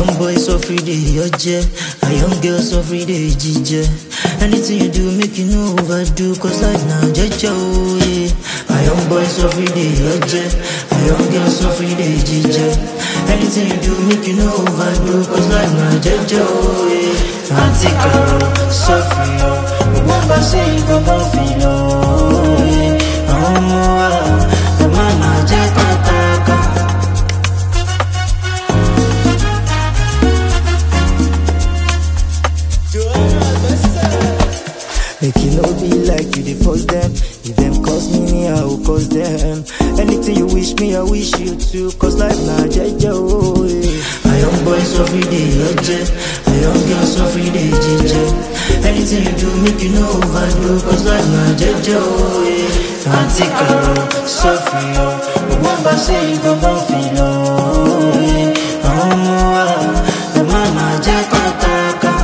young boys so free day, oje. A young girl so free day, jije. Anything you do, make you no overdo, cause life now, jeje, oh yeah. A young boy so free day, oje. A young girl so free day, jije. Anything you do, make you no overdo, cause life now, jeje, oh yeah. Auntie Caro, so free, oh. Remember say you go down feel, oh yeah. The mama jekataka. Make it no be like you, they force them. If them cause me, I will cause them. Anything you wish me, I wish you too. Cause life na jeje, oh yeah. A young boy so free day, oje. A young girl so free day, jije. Anything you do, make you no overdo, cause life na jeje, oh yeah. Auntie Caro, so free, oh. Remember say you go down feel, oh yeah. The mama jekataka.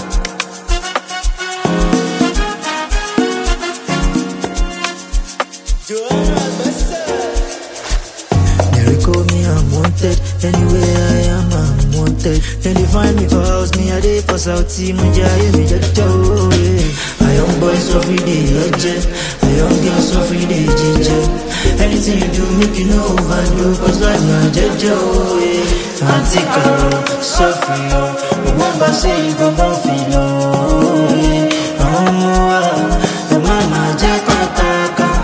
They call me unwanted. Anywhere I am, I'm wanted. Then they find me for house, me a day for Southie, Munja, me jaja, oh yeah. A young boy so free day, oje. A young girl so free day, jije. Anything you do, make you no overdo, cause life na jaja, oh yeah. Auntie Caro, so free, oh. Remember say you go down feel, oh yeah. The mama jekataka.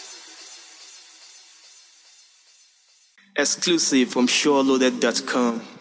Exclusive from SureLoaded.com.